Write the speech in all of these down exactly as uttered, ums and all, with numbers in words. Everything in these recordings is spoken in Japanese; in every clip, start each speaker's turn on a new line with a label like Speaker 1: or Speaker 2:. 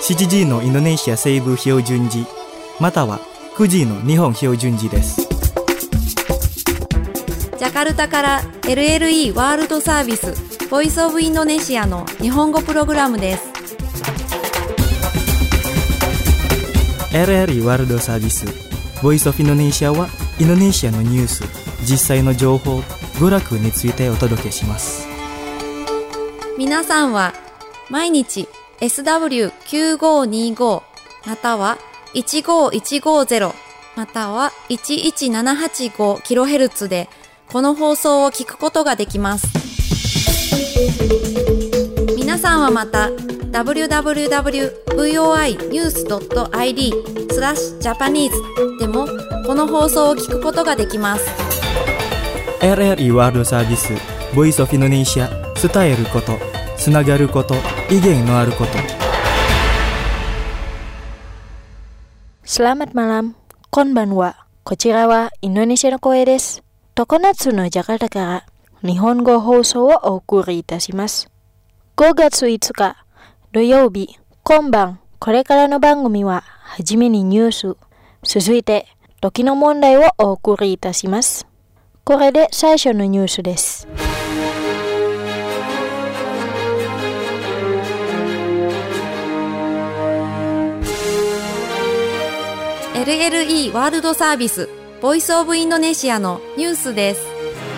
Speaker 1: しちじのインドネシア西部標準時またはくじの日本標準時です。
Speaker 2: ジャカルタから エルエルイー ワールドサービスボイスオブインドネシアの日本語プログラムです。
Speaker 1: エルエルイー ワールドサービスボイスオブインドネシアはインドネシアのニュース、実際の情報、娯楽についてお届けします。
Speaker 2: 皆さんは毎日 エスダブリューきゅうごにご またはいちごいちごゼロまたはいちいちななはちごキロヘルツ でこの放送を聞くことができます。皆さんはまた ダブリューダブリューダブリュードットブイオーアイニュースドットアイディー スラッシュジャパニーズでもこの放送を聞くことができます。
Speaker 1: エルエルイー ワールドサービスボイスオブインドネシア、伝えること、つながること、意見のあること。
Speaker 3: Selamat malam, konbanwa. こちらはインドネシアの声です。常夏のジャカルタから日本語放送をお送りいたします。ごがついつか土曜日、今晩これからの番組ははじめにニュース、続いて時の問題をお送りいたします。これで最初のニュースです。
Speaker 2: エルエルイー ワールドサービスボイスオブインドネシアのニュースです。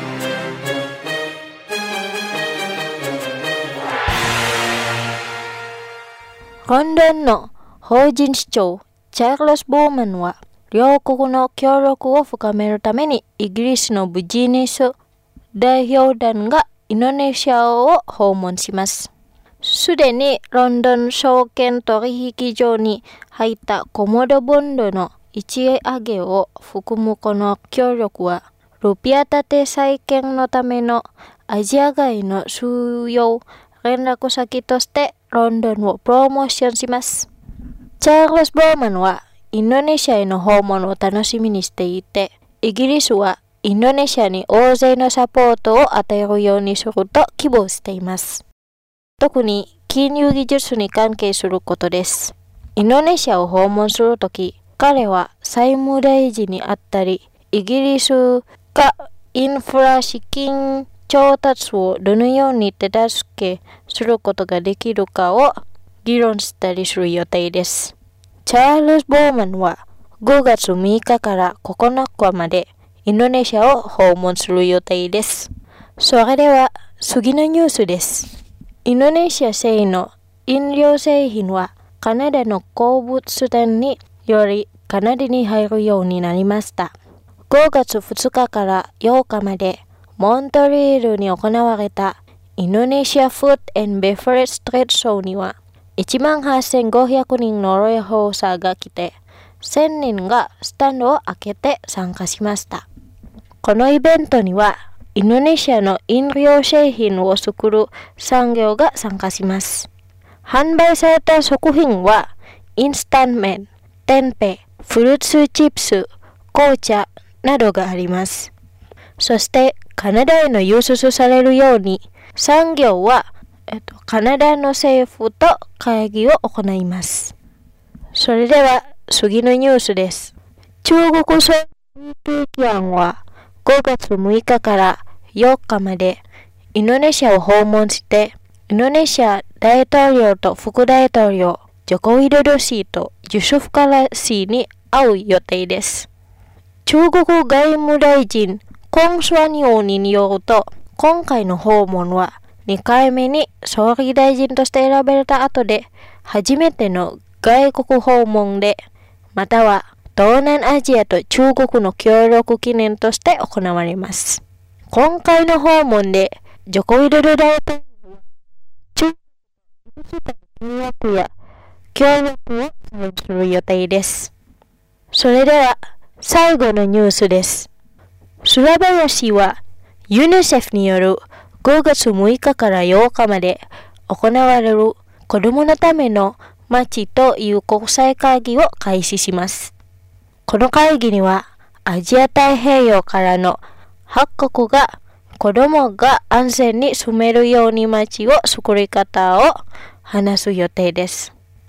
Speaker 3: ロンドンの法人市長チャールズ・ボーマンは両国の協力を深めるためにイギリスのビジネス代表団がインドネシアを訪問します。すでにロンドン証券取引所に入ったコモドボンドの一上げを含むこの協力はルピア建て再建のためのアジア外の主要連絡先としてロンドンをプロモーションします。チャールズ・ボーマンはインドネシアへの訪問を楽しみにしていて、イギリスはインドネシアに大勢のサポートを与えるようにすると希望しています。特に金融技術に関係することです。インドネシアを訪問するとき、彼は債務大臣にあったり、イギリスがインフラ資金調達をどのように手助けすることができるかを議論したりする予定です。チャールズ・ボーマンはごがつむいかからここのかまでインドネシアを訪問する予定です。それでは次のニュースです。インドネシア製の飲料製品はカナダの鉱物店によりカナダに入るようになりました。ごがつふつかからようかまでモントリールに行われたインドネシアフード&ベフレッジトレードショーにはいちまんはっせんごひゃくにんの来訪者が来て、せんにんがスタンドを開けて参加しました。このイベントにはインドネシアの飲料製品を作る産業が参加します。販売された食品はインスタント麺、テンペ、フルーツチップス、紅茶などがあります。そしてカナダへの輸出されるように産業は、えっと、カナダの政府と会議を行います。それでは次のニュースです。中国総理提案はごがつむいかからよっかまでインドネシアを訪問してインドネシア大統領と副大統領ジョコウィドド氏とユスフカラ氏に会う予定です。中国外務大臣コン・スワニョンによると、今回の訪問はにかいめに総理大臣として選ばれた後で初めての外国訪問で、または東南アジアと中国の協力記念として行われます。今回の訪問でジョコウィドド大統領は中国の契約や協力をする予定です。それでは最後のニュースです。スラバヤ市はユニセフによるごがつむいかからようかまで行われる子どものための街という国際会議を開始します。この会議にはアジア太平洋からのはっかこくが子どもが安全に住めるように街を作り方を話す予定です。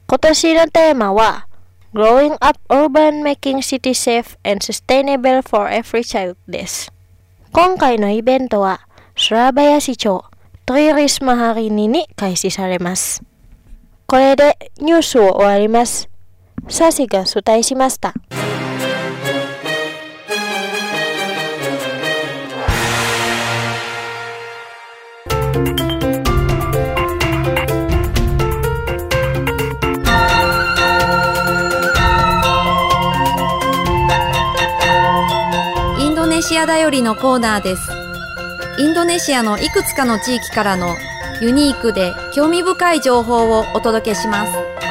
Speaker 3: 今年のテーマは Growing Up Urban Making City Safe and Sustainable for Every Child です。今回のイベントはスラバヤ市長トイリスマハリニに開始されます。これでニュースを終わります。サシが伝えしました。
Speaker 2: インドネシアだよりのコーナーです。インドネシアのいくつかの地域からのユニークで興味深い情報をお届けします。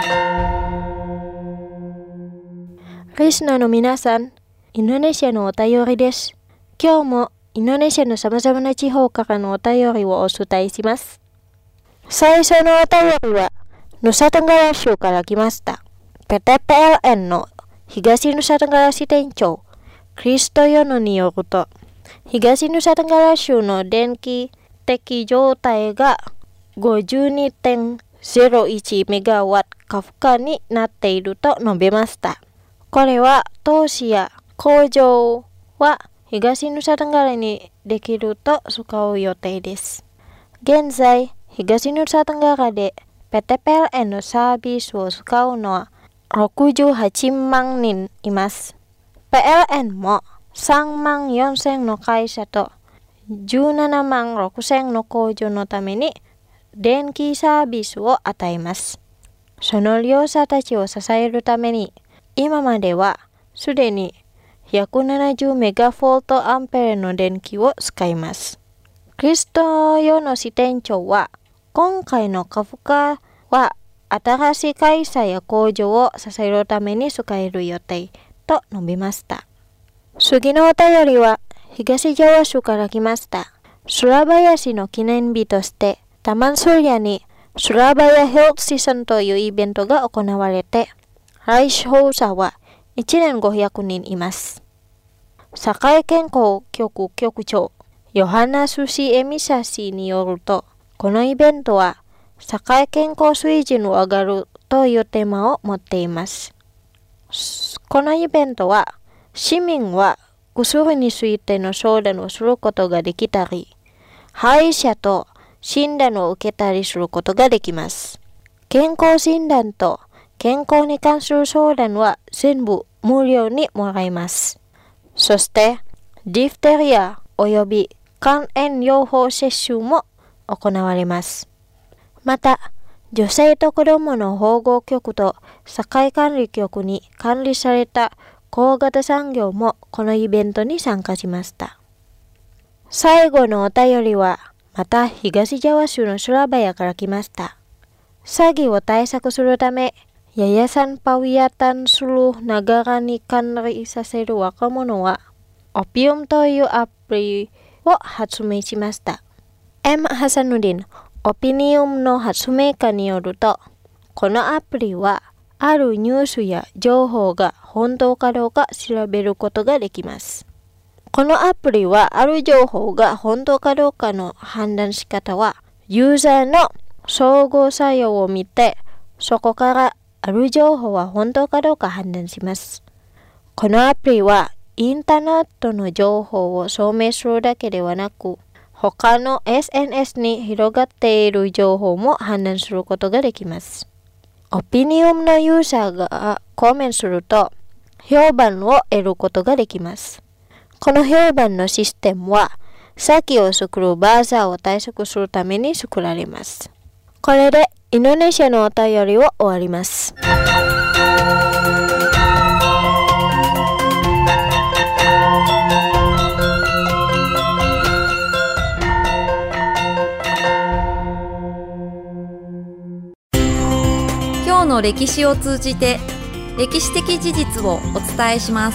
Speaker 3: リスナーの皆さん、インドネシアのお便りです。今日もインドネシアのさまざまな地方からのお便りをお伝えします。最初のお便りはヌサトンガラ州から来ました。ピーティーピーエルエヌ の東ヌサトンガラ市店長クリストヨノによると、東ヌサトンガラ州の電気的状態が ごじゅうにてんゼロいち メガワット過負荷になっていると述べました。これは投資や工場は東ヌサトンガラにできると使う予定です。現在、東ヌサトンガラで ピーティーピーエルエヌ のサービスを使うのはろくじゅうはちまんにんいます。ピーエルエヌ もさんまんよんせんの会社とじゅうななまんろくせんの工場のために電気サービスを与えます。その利用者たちを支えるために、今まではすでにひゃくななじゅうメガボルトアンペアの電気を使います。クリストヨノ支店長は、今回の過負荷は新しい会社や工場を支えるために使える予定と述べました。次のお便りは東ジャワ州から来ました。スラバヤ市の記念日として、タマンスリアにスラバヤヘルスシーズンというイベントが行われて、来場者はいちねんごひゃくにんいます。社会健康局局長ヨハナスシエミサシによると、このイベントは社会健康水準を上がるというテーマを持っています。このイベントは市民は薬についての相談をすることができたり、歯医者と診断を受けたりすることができます。健康診断と健康に関する相談は全部無料にもらえます。そして、ディフテリアおよび肝炎予防接種も行われます。また、女性と子どもの保護局と社会管理局に管理された大型産業もこのイベントに参加しました。最後のお便りは、また東ジャワ州のスラバヤから来ました。詐欺を対策するため、Yayasan Pawiatan Seluruh Nagaraに管理させる若者は、オピウムというアプリを発明しました。M. ハサヌディン、オピニウムの発明家によると、このアプリは、あるニュースや情報が本当かどうか調べることができます。このアプリは、ある情報が本当かどうかの判断仕方は、ユーザーの相互作用を見て、そこからある情報は本当かどうか判断します。このアプリはインターネットの情報を証明するだけではなく、他の エスエヌエス に広がっている情報も判断することができます。オピニウムのユーザーがコメントすると、評判を得ることができます。この評判のシステムは、詐欺を作るバーザーを対策するために作られます。これでインドネシアのお便りを終わります。
Speaker 2: 今日の歴史を通じて歴史的事実をお伝えします。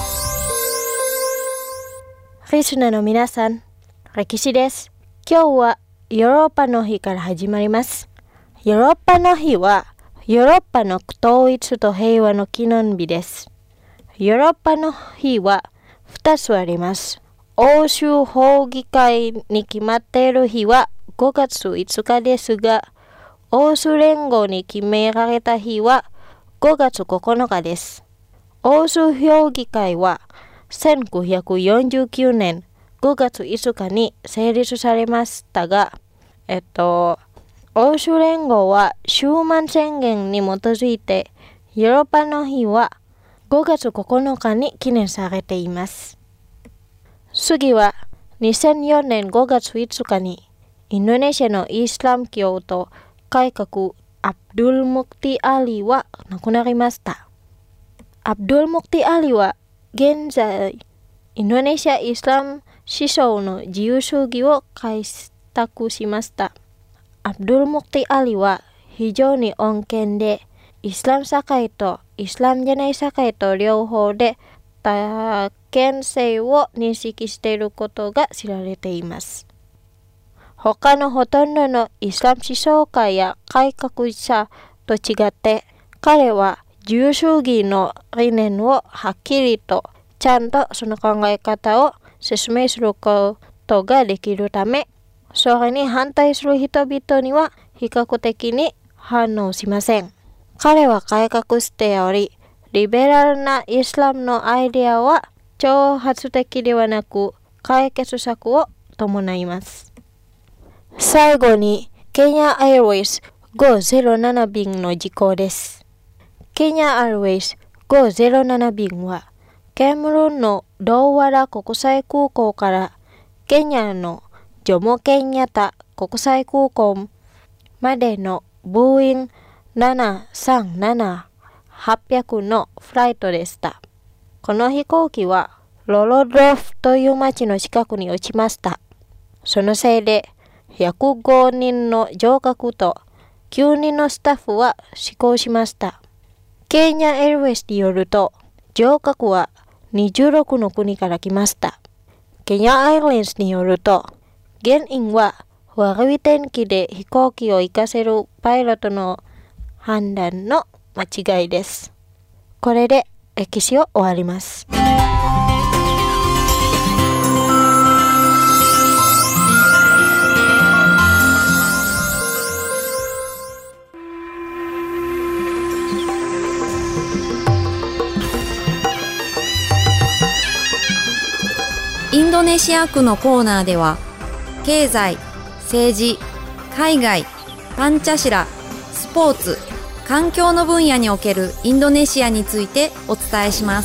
Speaker 3: リスナーの皆さん、歴史です。今日はヨーロッパの日から始まります。ヨーロッパの日はヨーロッパの統一と平和の記念日です。ヨーロッパの日はふたつあります。欧州法議会に決まっている日はごがついつかですが、 欧州連合に決められた日はごがつここのかです。欧州評議会はせんきゅうひゃくよんじゅうきゅうねんごがついつかに成立されましたが、えっと、欧州連合はシューマン宣言に基づいてヨーロッパの日はごがつここのかに記念されています。次はにせんよねんごがついつかにインドネシアのイスラム教徒改革アブドゥル・ムクティ・アリは亡くなりました。アブドゥル・ムクティ・アリは現在インドネシアイスラム思想の自由主義を開拓しました。アブドゥル・ムクティ・アリは非常に穏健で、イスラム社会とイスラムじゃない社会と両方で多元性を認識していることが知られています。他のほとんどのイスラム思想家や改革者と違って、彼は自由主義の理念をはっきりとちゃんとその考え方を説明することができるため、それに反対する人々には比較的に反応しません。彼は改革しており、リベラルなイスラムのアイデアは挑発的ではなく解決策を伴います。最後にケニア・エアウェイズごーぜろなな便の事項です。ケニア・エアウェイズごーぜろなな便はケムルンのドーワラ国際空港からケニアのジョモケンヤタ国際空港までのボーインななさんななはっぴゃくのフライトでした。この飛行機はロロドロフという町の近くに落ちました。そのせいでひゃくごにんの乗客ときゅうにんのスタッフは死亡しました。ケニア・エアウェイズによると、乗客はにじゅうろくの国から来ました。ケニア・アイラインズによると、原因は悪い天気で飛行機を行かせるパイロットの判断の間違いです。これで歴史を終わります。
Speaker 2: インドネシア区のコーナーでは、経済、政治、海外、パンチャシラ、スポーツ、環境の分野におけるインドネシアについてお伝えします。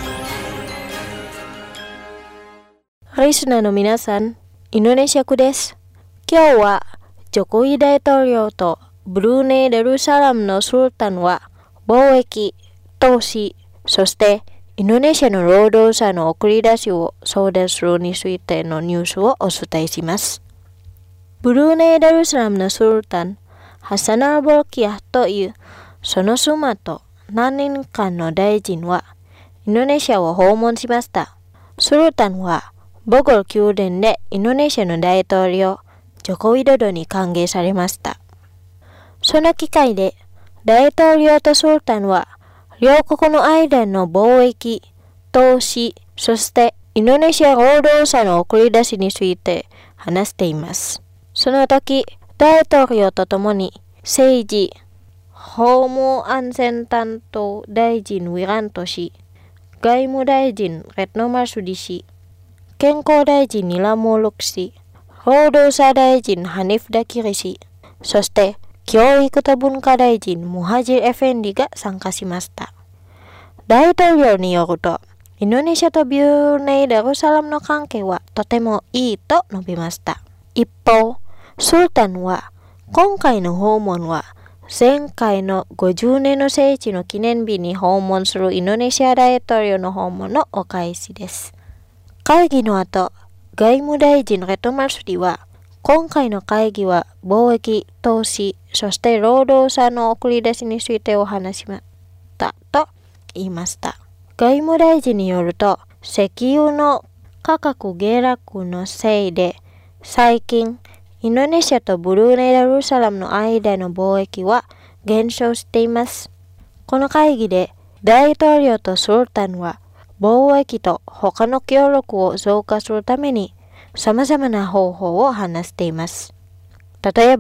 Speaker 3: リスナーの皆さん、インドネシア区です。今日はジョコイ大統領とブルーネイ・ダルサラムのスルタンは貿易、投資、そしてインドネシアの労働者の送り出しを相談するについてのニュースをお伝えします。ブルーネイ・ダルサラムのスルタン、ハサン・アル・ボルキアというその妻と何人かの大臣はインドネシアを訪問しました。スルタンはボゴル宮殿でインドネシアの大統領ジョコウィドドに歓迎されました。その機会で大統領とスルタンは両国の間の貿易、投資、そしてインドネシア労働者の送り出しについて話しています。その時、大統領とともに政治、法務安全担当大臣ウィラント氏、外務大臣レッノマスディ氏、健康大臣ニラモルク氏、労働者大臣ハニフダキリ氏、そして教育と文化大臣ムハジル・エフェンディが参加しました。大統領によると、インドネシアとブルーネイ・ダルサラムの関係はとてもいいと述べました。一方、スルタンは今回の訪問は前回のごじゅうねんの聖地の記念日に訪問するインドネシア大統領の訪問のお返しです。会議の後、外務大臣レトマスリは今回の会議は貿易、投資、そして労働者の送り出しについてお話しましたと言いました。外務大臣によると、石油の価格下落のせいで最近インドネシアとブルーネイ・ダルサラムの間の貿易は減少しています。この会議で大統領とスルタンは貿易と他の協力を増加するために様々な方法を話しています。例えば、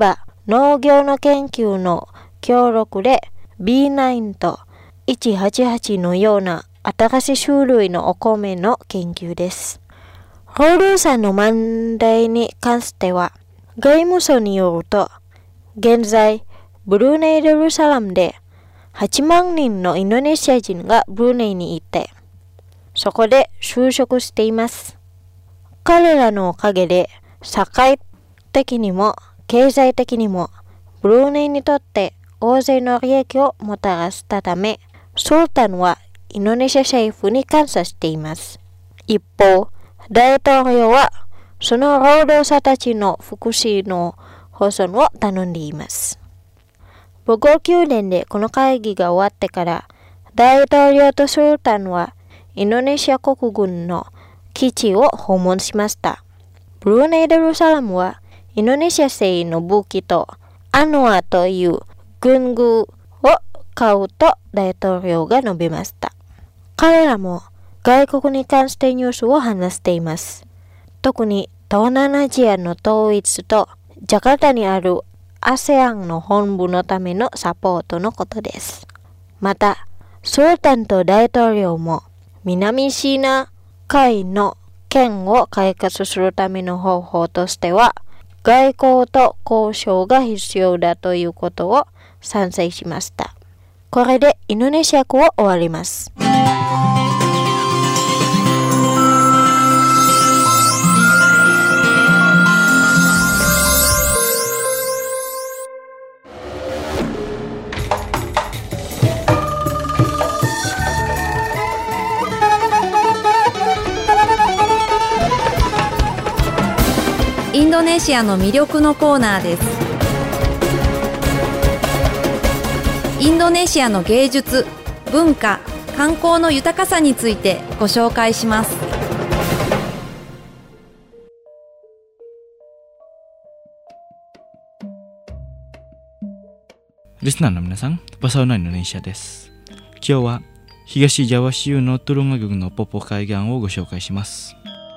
Speaker 3: 農業の研究の協力で ビーナイン といちはちはちのような新しい種類のお米の研究です。労働者の問題に関しては、外務省によると、現在、ブルネイ・デルサラムではちまんにんのインドネシア人がブルネイにいて、そこで就職しています。彼らのおかげで、社会的にも経済的にも、ブルネイにとって大勢の利益をもたらしたため、ソルタンはインドネシア政府に感謝しています。一方、大統領はその労働者たちの福祉の保存を頼んでいます。ボゴ宮殿でこの会議が終わってから、大統領とソルタンはインドネシア国軍の基地を訪問しました。ブルネイ・デルサラムはインドネシア製の武器とアノアという軍具を買うと大統領が述べました。彼らも外国に関してニュースを話しています。特に東南アジアの統一とジャカルタにある アセアン の本部のためのサポートのことです。また、ソルタンと大統領も南シナ海の件を解決するための方法としては、外交と交渉が必要だということを賛成しました。これでインドネシア語を終わります。
Speaker 2: インドネシアの魅力のコーナーです。インドネシアの芸術、文化、観光の豊かさについてご紹介します。
Speaker 1: リスナーの皆さん、パサオナインドネシアです。今日は東ジャワ州のトゥルンガ郡のポポ海岸をご紹介します。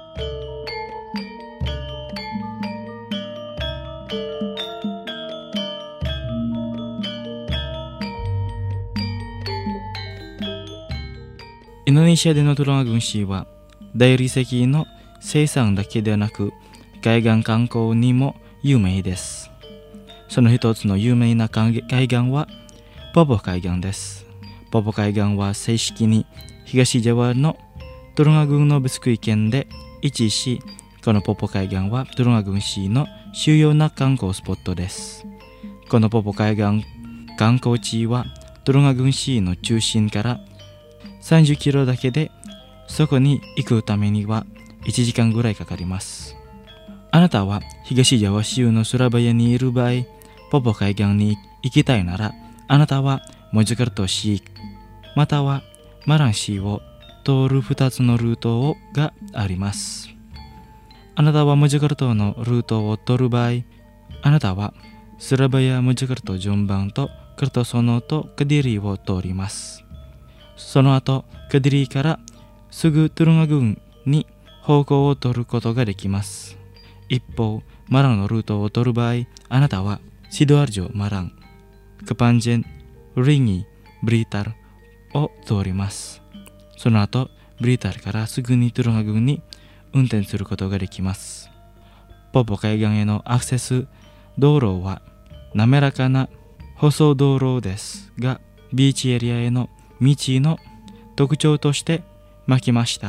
Speaker 1: インドネシアでのトゥルンガ郡市は大理石の生産だけではなく海岸観光にも有名です。その一つの有名な海岸はポポ海岸です。ポポ海岸は正式に東ジャワのトゥルンガ郡のブスクイ県で位置し、このポポ海岸はトゥルンガ郡市の主要な観光スポットです。このポポ海岸観光地はトゥルンガ郡市の中心からさんじゅっキロだけで、そこに行くためにはいちじかんぐらいかかります。あなたは東ジャワ州のスラバヤにいる場合、ポポ海岸に行きたいなら、あなたはモジョカルト市またはマラン市を通るふたつのルートがあります。あなたはモジョカルトのルートを通る場合、あなたはスラバヤモジョカルト順番とクルトソノとカディリを通ります。その後、カディリからすぐトゥルンガ郡に方向を取ることができます。一方、マランのルートを取る場合、あなたはシドアルジョ・マラン、カパンジェン、リンギ、ブリータルを通ります。その後、ブリータルからすぐにトゥルンガ郡に運転することができます。ポポ海岸へのアクセス道路は滑らかな舗装道路ですが、ビーチエリアへの道の特徴として巻きました。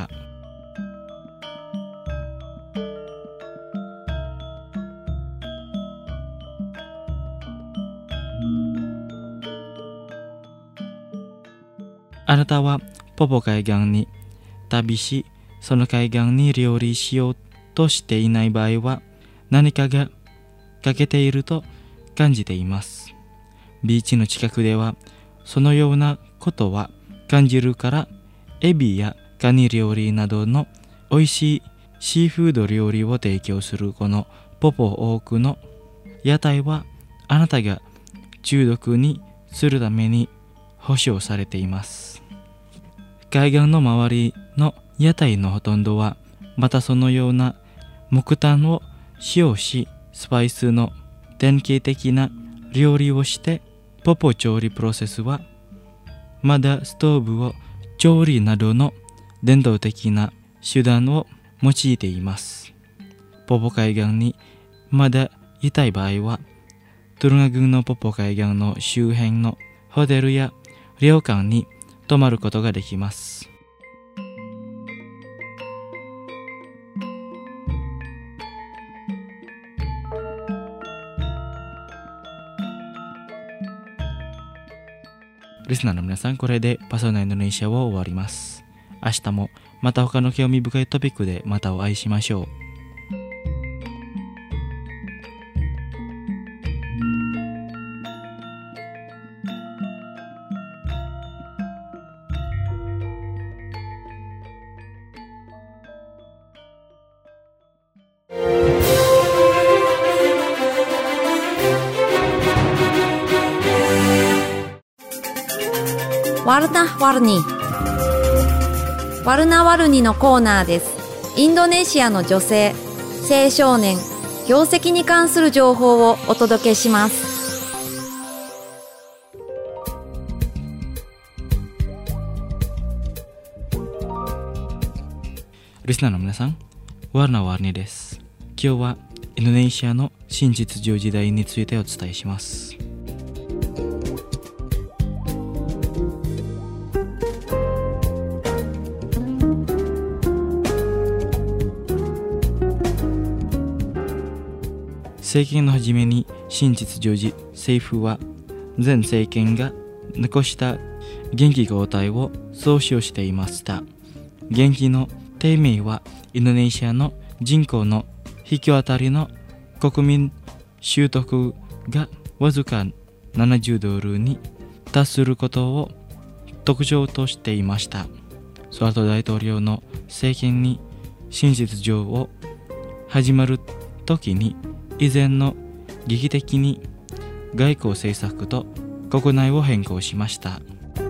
Speaker 1: あなたはポポ海岸に旅し、その海岸に料理しようとしていない場合は、何かが欠けていると感じています。ビーチの近くではそのようなことは感じるから、エビやカニ料理などの美味しいシーフード料理を提供するこのポポ多くの屋台は、あなたが中毒にするために保証されています。海岸の周りの屋台のほとんどはまたそのような木炭を使用し、スパイスの典型的な料理をしてポポ調理プロセスはまだストーブを調理などの伝統的な手段を用いています。ポポ海岸にまだいたい場合はトゥルガ郡のポポ海岸の周辺のホテルや旅館に泊まることができます。リスナーの皆さん、これでパソナインドネシアを終わります。明日もまた他の興味深いトピックでまたお会いしましょう。
Speaker 2: ワルナワルニワルナワルニのコーナーです。インドネシアの女性、青少年、業績に関する情報をお届けします。
Speaker 1: リスナーの皆さん、ワルナワルニです。今日はインドネシアの新実情時代についてお伝えします。政権の初めに新実常時政府は前政権が残した元気交代を総称していました。元気の低迷はインドネシアの人口の引き当たりの国民所得がわずかななじゅうドルに達することを特徴としていました。ソアト大統領の政権に新実上を始まる時に以前の劇的に外交政策と国内を変更しました。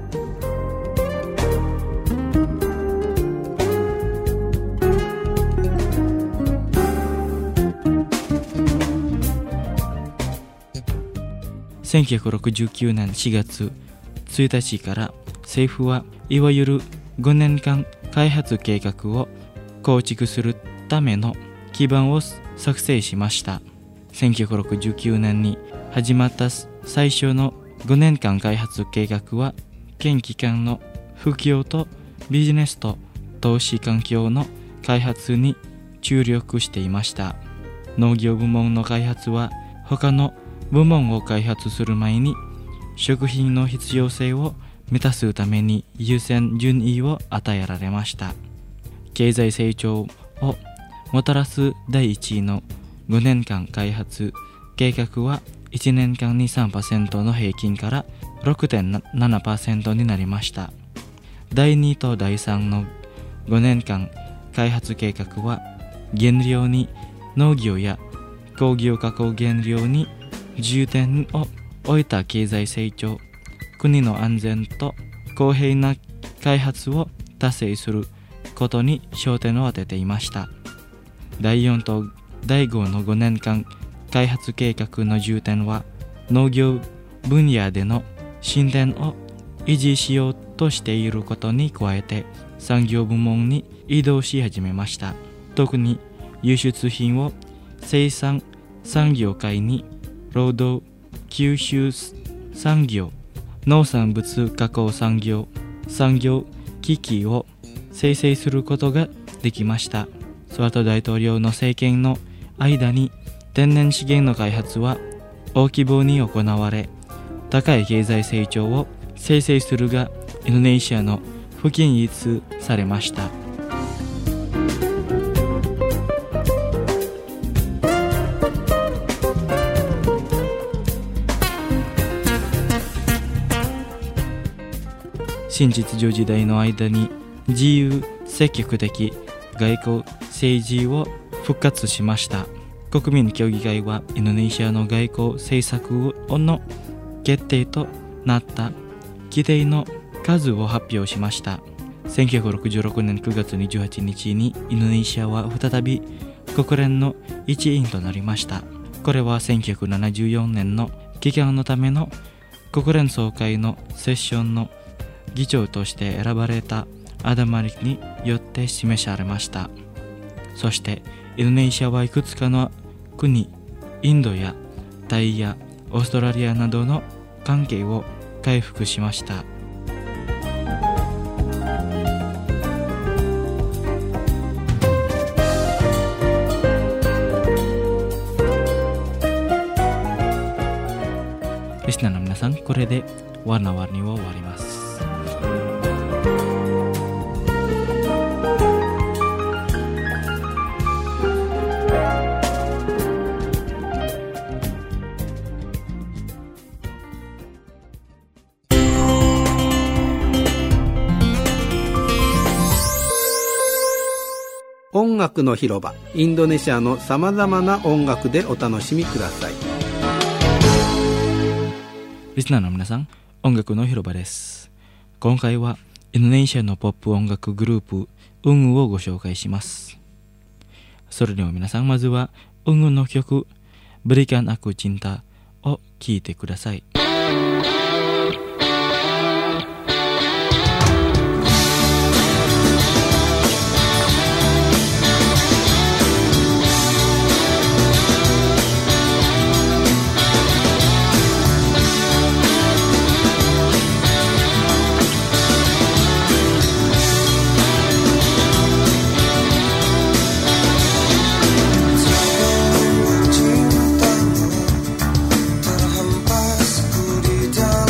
Speaker 1: せんきゅうひゃくろくじゅうきゅうねんしがつついたちから政府はいわゆるごねんかん開発計画を構築するための基盤を作成しました。せんきゅうひゃくろくじゅうきゅうねんに始まった最初のごねんかん開発計画は現機関の普及とビジネスと投資環境の開発に注力していました。農業部門の開発は他の部門を開発する前に食品の必要性を満たすために優先順位を与えられました。経済成長をもたらす第一位のごねんかん開発計画はいちねんかんに さんパーセント の平均から ろくてんななパーセント になりました。だいにとだいさんのごねんかん開発計画は原料に農業や工業加工原料に重点を置いた経済成長、国の安全と公平な開発を達成することに焦点を当てていました。だいよんとだいごのごねんかん開発計画の重点は農業分野での進展を維持しようとしていることに加えて産業部門に移動し始めました。特に輸出品を生産産業界に労働吸収産業、農産物加工産業、産業機器を生成することができました。ソワト大統領の政権の間に天然資源の開発は大規模に行われ、高い経済成長を生成するがインドネシアの不均一されました。新実情時代の間に自由積極的外交政治を復活しました。国民協議会はインドネシアの外交政策の決定となった規定の数を発表しました。せんきゅうひゃくろくじゅうろくねんくがつにじゅうはちにちにインドネシアは再び国連の一員となりました。 これはせんきゅうひゃくななじゅうよねんの帰還のための国連総会のセッションの議長として選ばれたアダマリによって示されました。そしてインドネシアはいくつかの国、インドやタイやオーストラリアなどの関係を回復しました。リスナーの皆さん、これでワナワニを終わります。
Speaker 4: 音楽の広場、インドネシアのさまざまな音楽でお楽しみください。
Speaker 1: リスナーの皆さん、音楽の広場です。今回はインドネシアのポップ音楽グループウングをご紹介します。それでは皆さん、まずはウングの曲Berikan Aku Cintaを聴いてください。
Speaker 5: Terhempas ku di dalam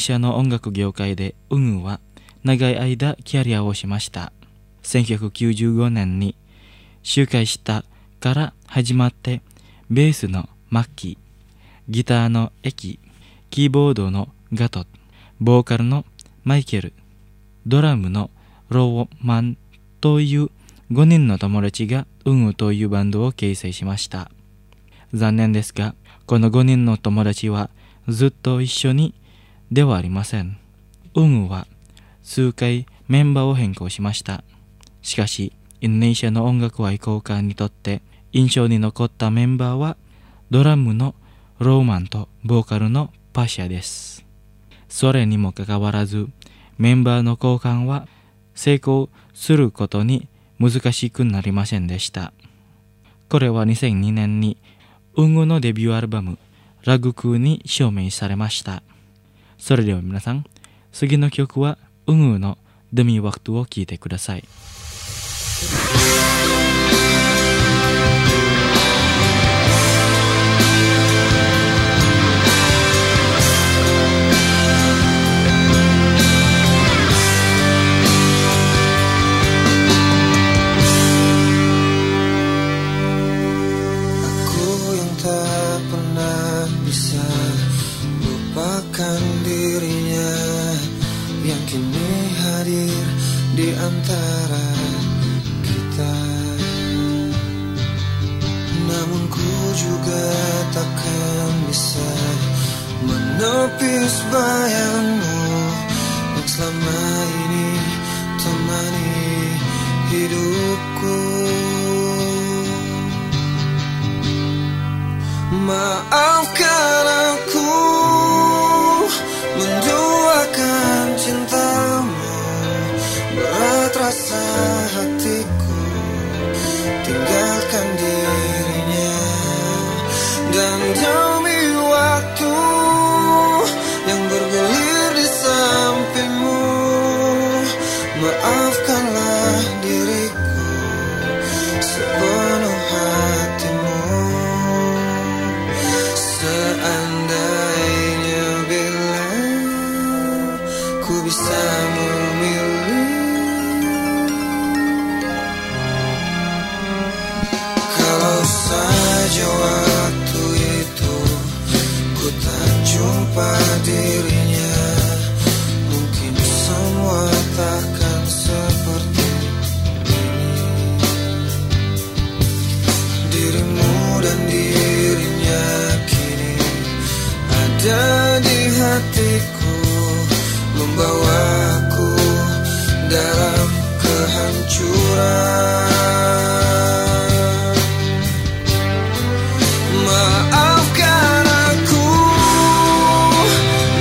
Speaker 1: シアの音楽業界でウンウは長い間キャリアをしました。せんきゅうひゃくきゅうじゅうごねんに集会したから始まって、ベースのマッキー、ギターのエキ、キーボードのガト、ボーカルのマイケル、ドラムのローマンというごにんの友達がウンウというバンドを形成しました。残念ですが、このごにんの友達はずっと一緒にではありません。ウンウは数回メンバーを変更しました。しかし、インドネシアの音楽愛好家にとって印象に残ったメンバーはドラムのローマンとボーカルのパシャです。それにもかかわらず、メンバーの交換は成功することに難しくなりませんでした。これはにせんにねんにウンウのデビューアルバムラグクーに証明されました。それでは皆さん、次の曲はウンウのデミワクトを聴いてください。
Speaker 5: Dirinya yang kini hadir di antara kita, namun ku juga takkan bisa menepis bayangmu yang selama ini temani hidupku. Maafkan aku menduakan cintamu, berat rasa hatiku, tinggalkan dirinya. Dan demi waktu yang bergulir di sampingmu, maafkanlah diriku sepenuh hatimu. Seandainya bila ku bisa memilih, kalau saja waktu itu ku tak jumpa dirinya, mungkin semua takkan seperti ini. Dirimu dan dirinya kini ada di hatiku, membawaku dalam kehancuran. Maafkan aku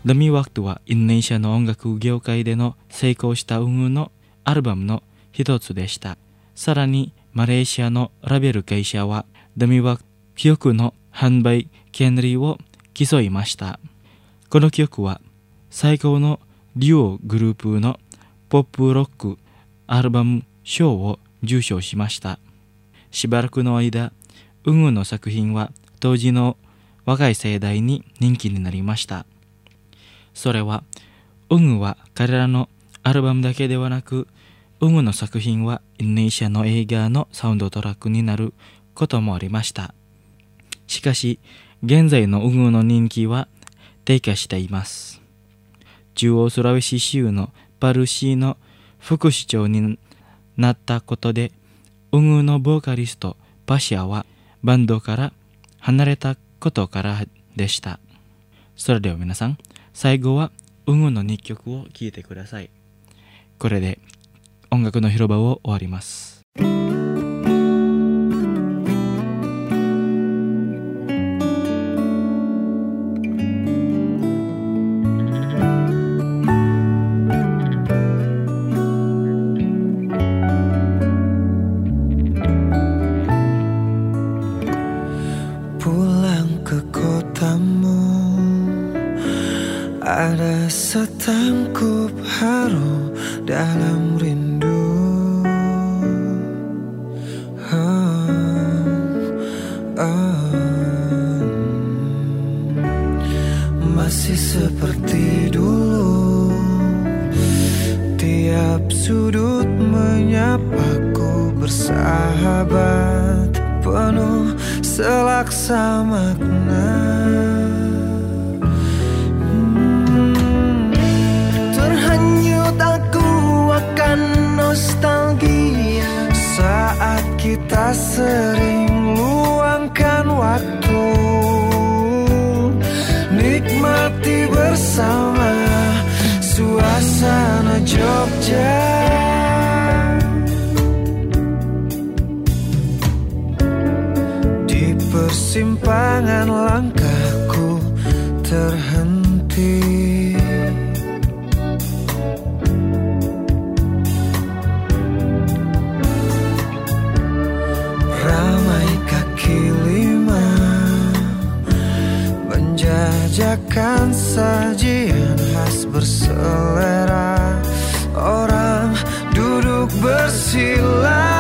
Speaker 1: ダミワクトはインドネシアの音楽業界での成功した運運のアルバムの一つでした。さらにマレーシアのラベル会社はダミワク曲の販売権利を競いました。この曲は最高のデュオグループのポップロックアルバム賞を受賞しました。しばらくの間、運運の作品は当時の若い世代に人気になりました。それは、運運は彼らのアルバムだけではなく、運運の作品はインドネシアの映画のサウンドトラックになることもありました。しかし、現在の運運の人気は低下しています。中央スラウェシ州のパルシーの副市長になったことで、運運のボーカリストパシャはバンドから離れたことからでした。それでは皆さん、最後は運運のにきょくを聴いてください。これで音楽の広場を終わります。
Speaker 5: Ada setangkup haru dalam rindu, oh, oh. Masih seperti dulu, tiap sudut menyapaku bersahabat, penuh selaksa makna. Nostalgia saat kita sering luangkan waktu, nikmati bersama suasana Jogja. Di persimpangan langkahku terhenti, menjajakan sajian khas berselera, orang duduk bersila.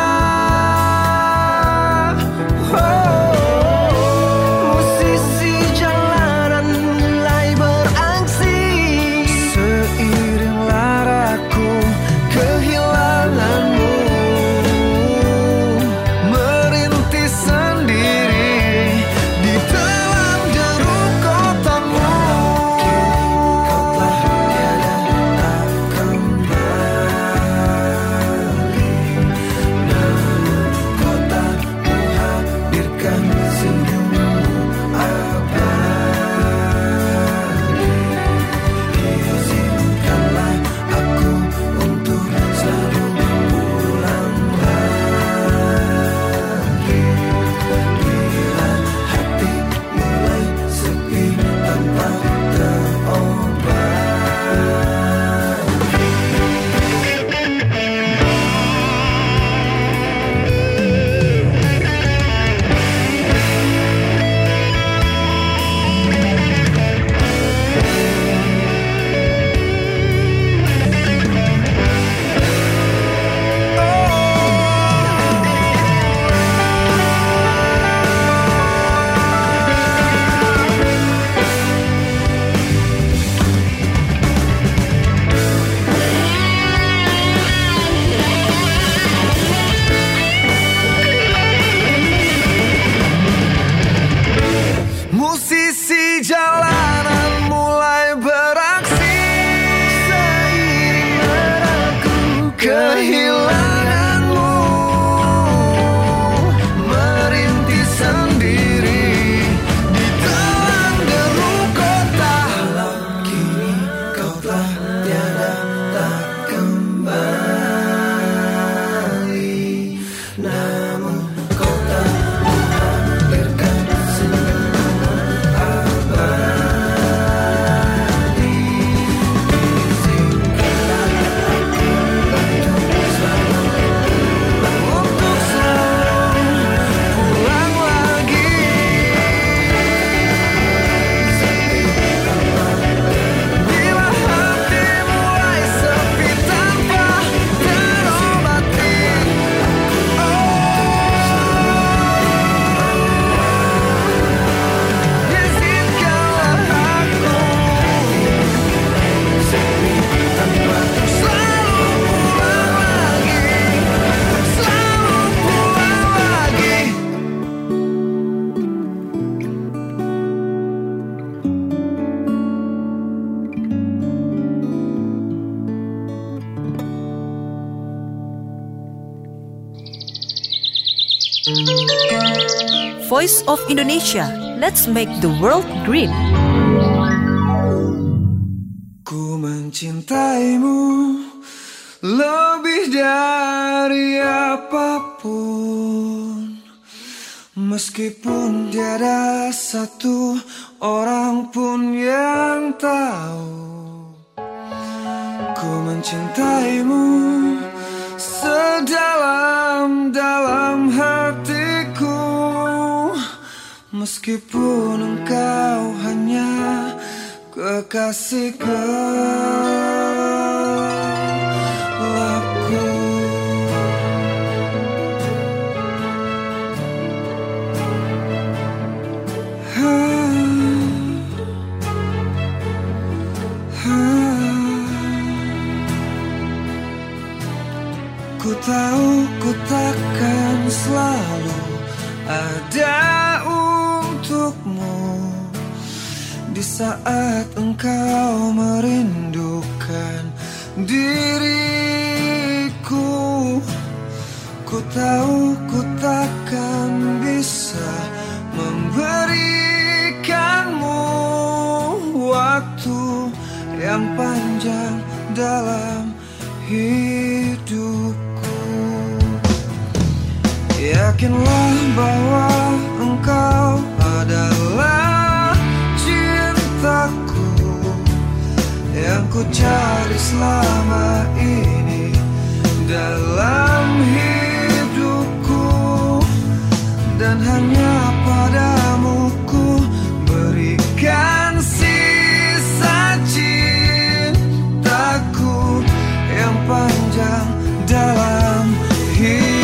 Speaker 5: Nah
Speaker 6: Voice of Indonesia. Let's make the world green.
Speaker 5: Ku mencintaimu lebih dari apapun, meskipun tiada satu orang pun yang tahu. Ku mencintaimu sedalam-dalam hatiku, meskipun engkau hanya kekasih gelapku. Ha, ha. Ku tahu ku takkan selalu ada untukmu di saat engkau merindukan diriku. Ku tahu ku takkan bisa memberikanmu waktu yang panjang dalam hidupku. Yakinlah bahwa engkau adalah cintaku yang ku cari selama ini dalam hidupku, dan hanya padamu ku berikan sisa cintaku yang panjang dalam hidupku.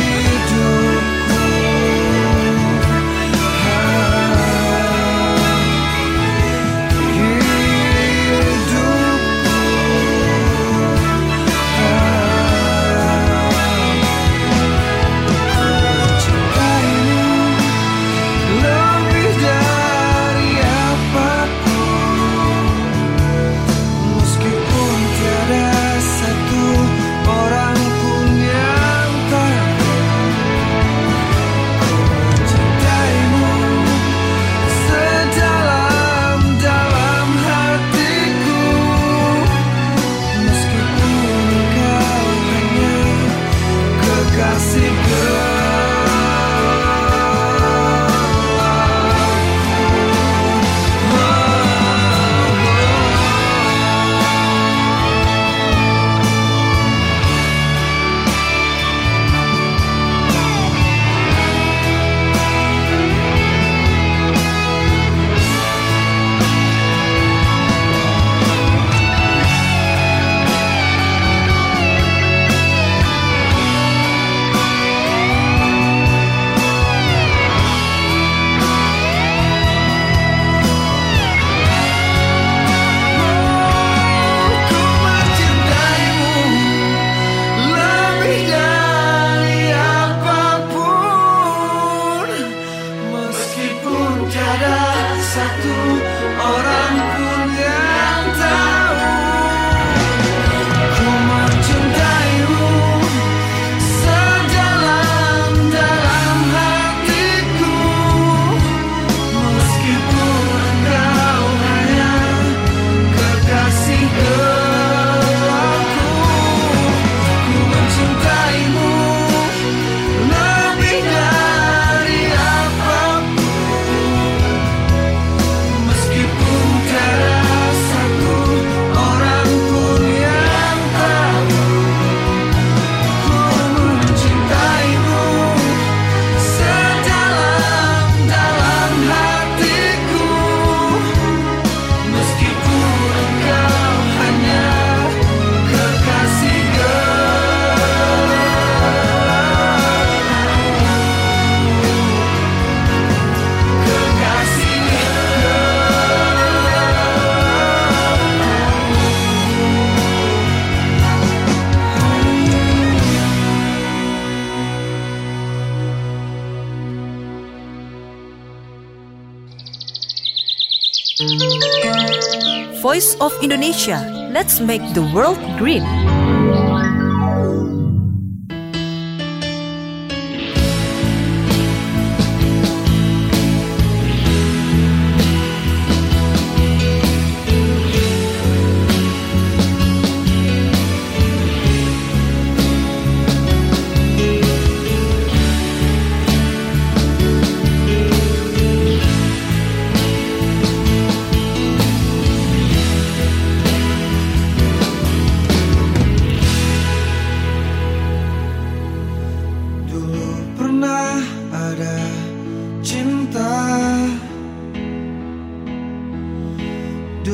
Speaker 6: Voice of Indonesia. Let's make the world green.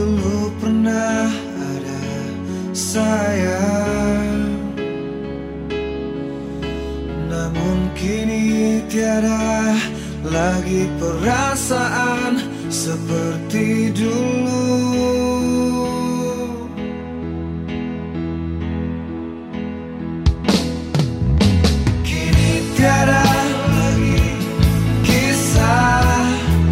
Speaker 5: dulu pernah ada sayang, namun kini tiada lagi perasaan seperti dulu. Kini tiada lagi kisah,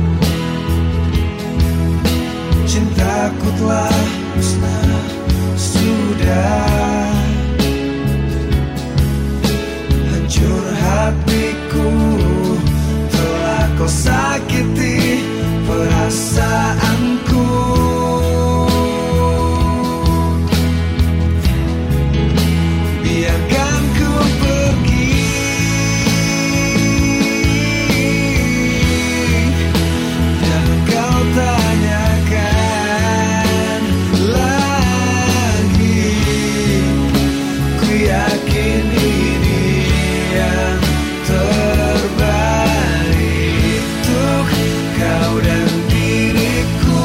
Speaker 5: cintaku telah musnah sudah, hancur hatiku telah kau sakiti perasaanku. Biarkan ku pergi, jangan kau tanyakan lagi. Ku yakin ini yang terbaik untuk kau dan diriku.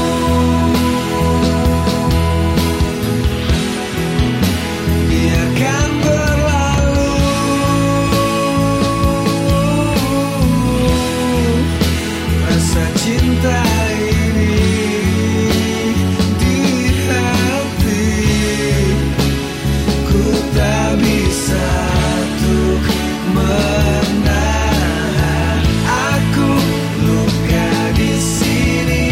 Speaker 5: Biarkan berlalu rasa cinta ini di hati. Ku tak bisa untuk menahan, aku luka di sini.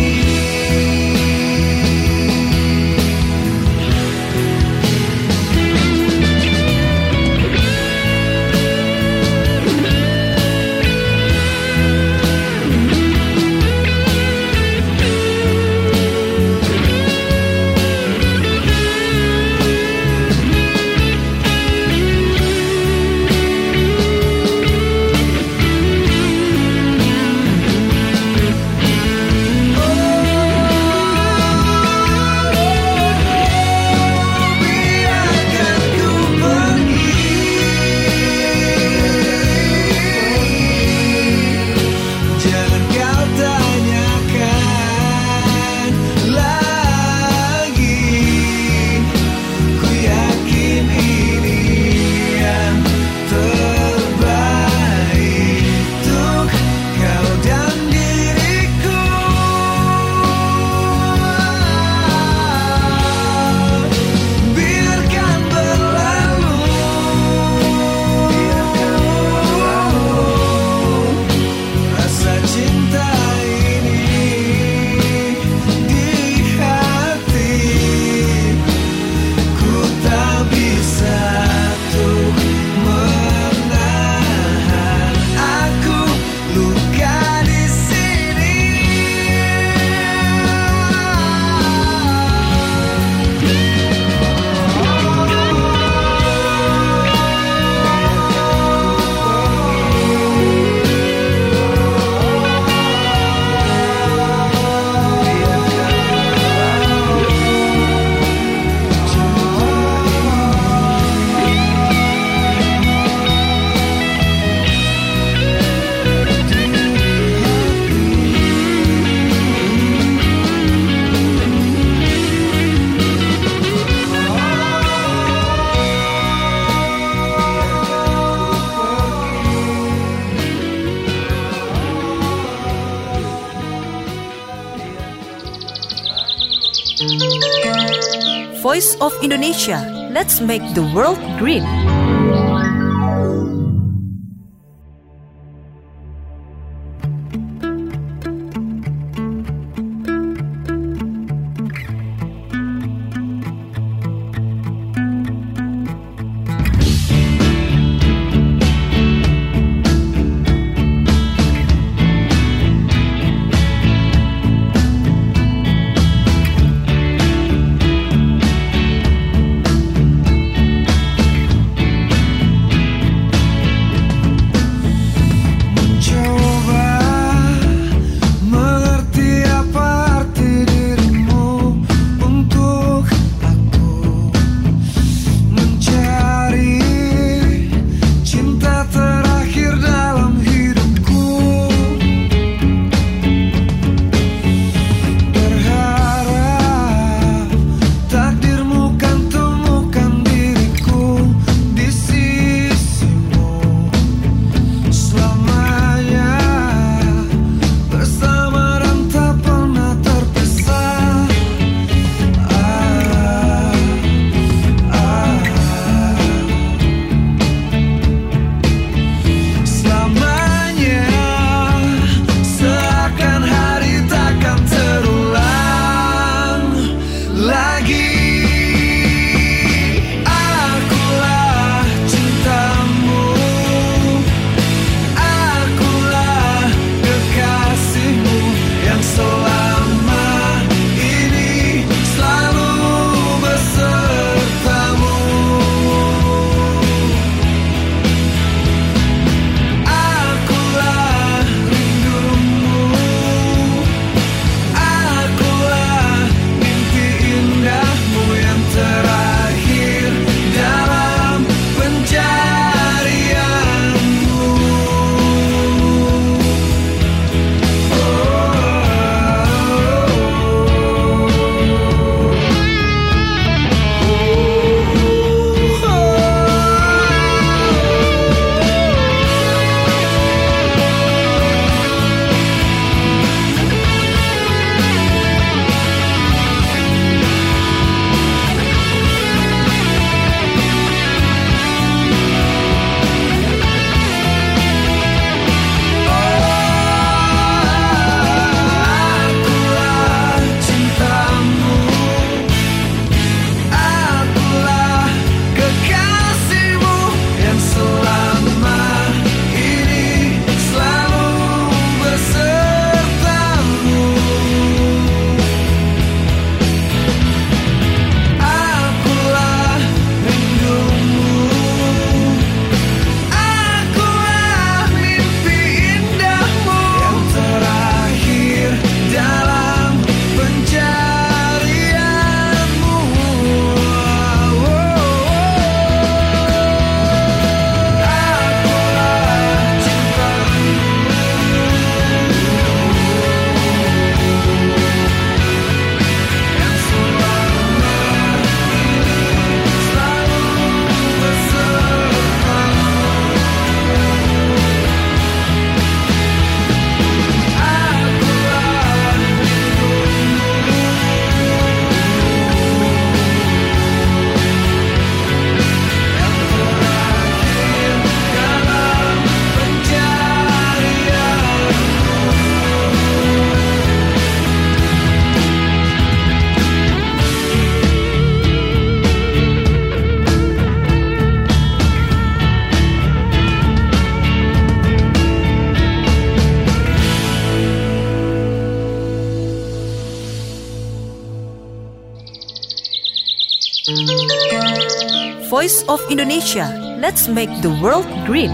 Speaker 5: Biarkan ku pergi, jangan kau tanyakan lagi. Ku yakin ini yang terbaik untuk kau dan diriku. Biarkan berlalu rasa cinta ini di hati. Ku tak bisa untuk menahan, aku luka di sini.
Speaker 6: Voice of Indonesia. Let's make the world green. Voice of Indonesia. Let's make the world green.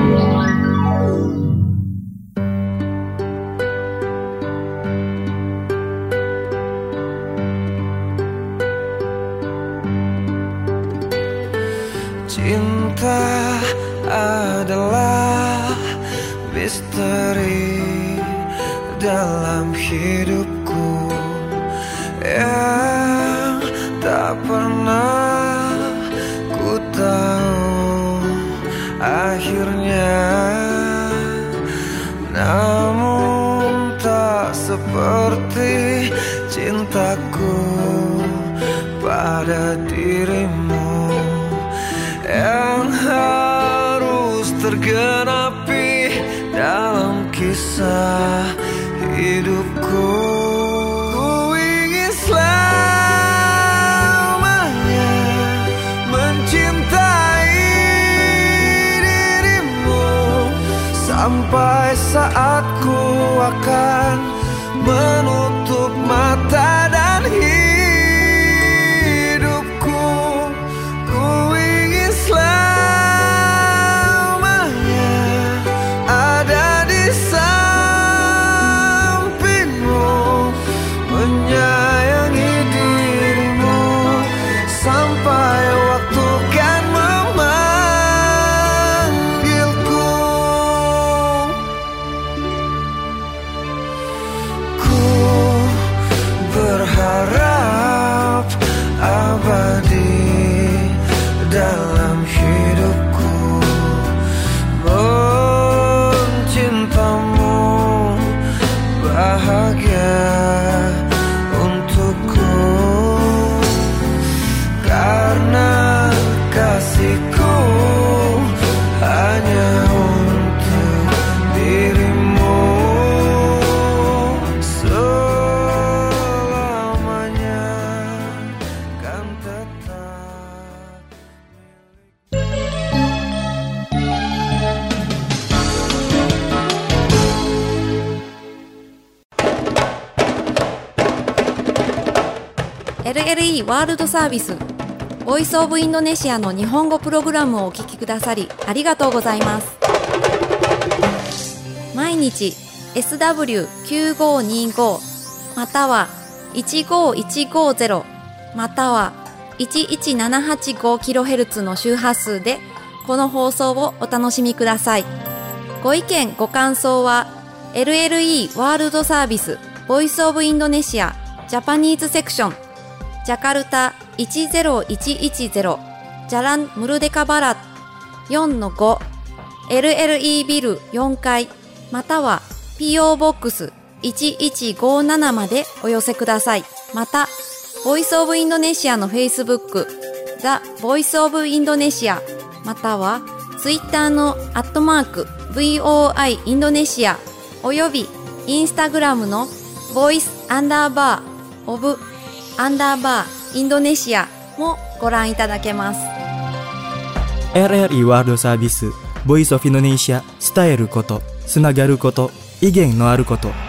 Speaker 5: Cinta adalah misteri dalam hidupku yang tak pernah ku tahu akhirnya, namun tak seperti cintaku pada dirimu yang harus tergenapi dalam kisah hidupku. Ku ingin selamanya mencintai dirimu sampai saat ku akan menutup mata dan hidupku. Ku ingin selamanya ada di sampingmu, menyayangi dirimu sampai waktu kan memanggilku. Ku berharap abadi dalam hidupku mencintamu, bahagia untukku, karena kasihku hanya untuk dirimu selamanya kan tetap.
Speaker 2: エルエルイー ワールドサービスボイスオブインドネシアの日本語プログラムをお聞きくださりありがとうございます。毎日 エスダブリューきゅうごにご またはいちごいちごゼロまたはいちいちななはちごキロヘルツ の周波数でこの放送をお楽しみください。ご意見ご感想は エルエルイー ワールドサービスボイスオブインドネシアジャパニーズセクションジャカルタいちゼロいちいちゼロジャランムルデカバラ よんのご エルエルイー ビルよんかいまたは ピーオー ボックスいちいちごななまでお寄せください。またボイスオブインドネシアの Facebook ザ・ボイスオブインドネシアまたは Twitter のアットマーク ブイオーアイ インドネシアおよび Instagram のボイスアンダーバーオブアンダーバーインドネシアもご覧いただけます。
Speaker 1: エルエルイー ワールドサービスボイスオフインドネシア伝えることつながること意見のあること